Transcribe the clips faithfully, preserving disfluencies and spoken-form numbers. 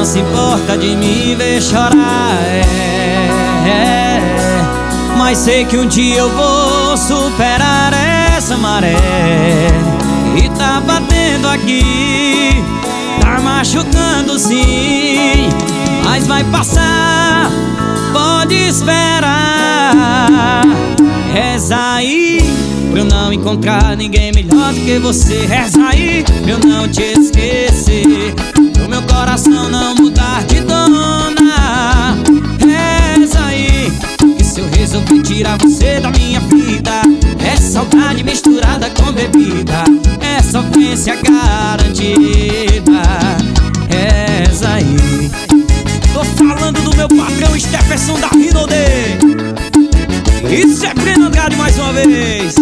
se importa de me ver chorar, é, é, mas sei que um dia eu vou superar essa maré. E tá batendo aqui, tá machucando sim, mas vai passar, pode esperar. Reza aí pra eu não encontrar ninguém melhor do que você. Reza aí pra eu não te esquecer, pro meu coração não mudar de dona. Reza aí, que se eu resolver tirar você da minha vida, é saudade misturada com bebida, é sofrência garantida. Reza aí. Tô falando do meu patrão Stefferson da Rinode. Isso é Breno Andrade mais uma vez.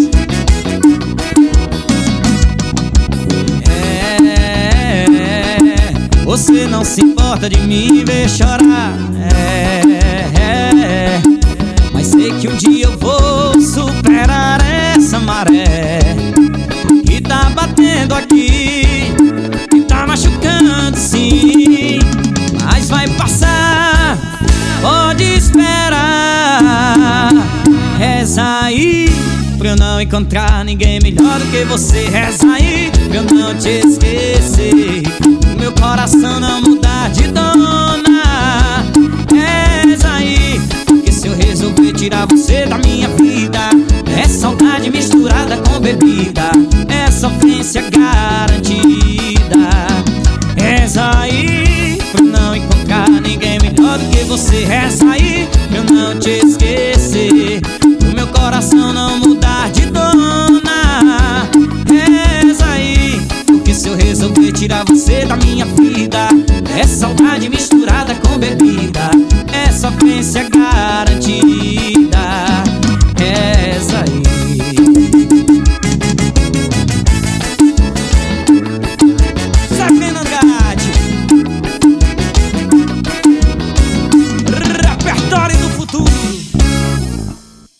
Você não se importa de me ver chorar, é, é, mas sei que um dia eu vou superar essa maré que tá batendo aqui, que tá machucando sim, mas vai passar, pode esperar. Reza aí pra eu não encontrar ninguém melhor do que você. Reza aí pra eu não te esquecer, meu coração não mudar de dona. Reza aí, porque se eu resolver tirar você da minha vida, é saudade misturada com bebida, é sofrência garantida. Reza aí pra eu não encontrar ninguém melhor do que você. Reza aí pra eu não te esquecer, pro meu coração não mudar de dona. Reza aí, porque se eu resolver tirar você da minha vida, é saudade misturada com bebida, é sofrência garantida.